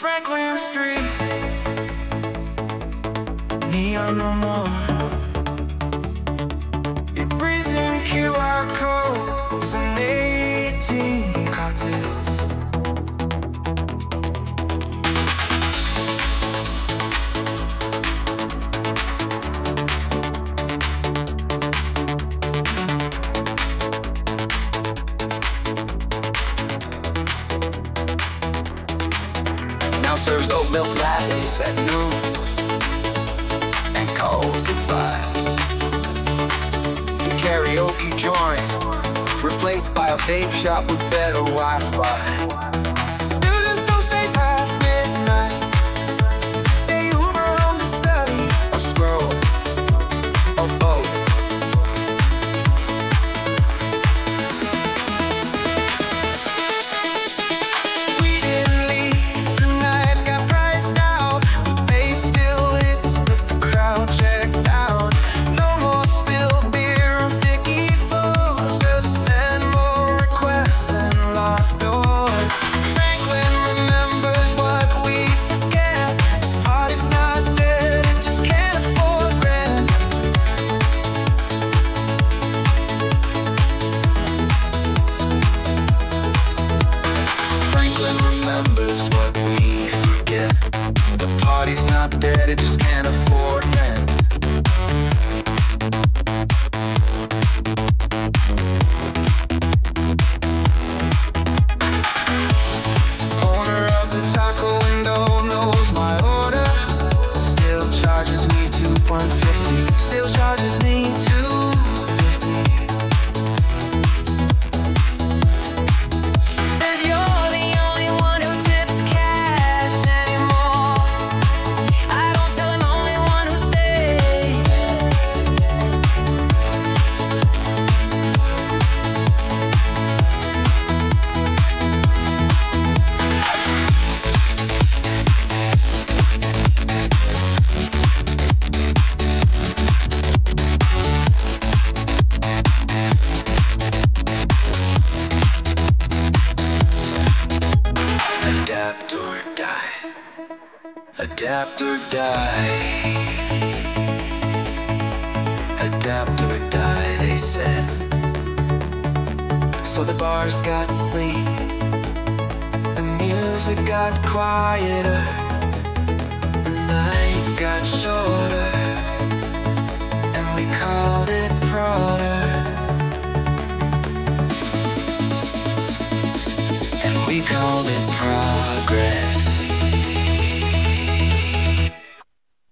Franklin Street, neon no more. It breathes in QR codes and 18 cocktails. Now serves oat milk lattes at noon and calls at 5s. Karaoke joint replaced by a vape shop with better Wi-Fi. Students don't stay past midnight. They Uber home to study or scroll or both. We didn't leave, the night got priced out. The bass still hits, but the crowd checked out. No more spilled beer on sticky floors, just more requests and locked doors. Franklin remembers what we forget. Party's not dead, it just can't afford rent. Franklin remembers what we forget. The party's not dead, it just can't afford rent. Owner of the taco window knows my order. Still charges me $2.50. Still charges me $2.50. Says you're the only one who tips cash anymore. I don't tell him, only one who stays. Adapt or die. Adapt or die. Adapt or die, they said. So the bars got sleep, the music got quieter, the nights got shorter, and we called it Prodder. And we called it progress.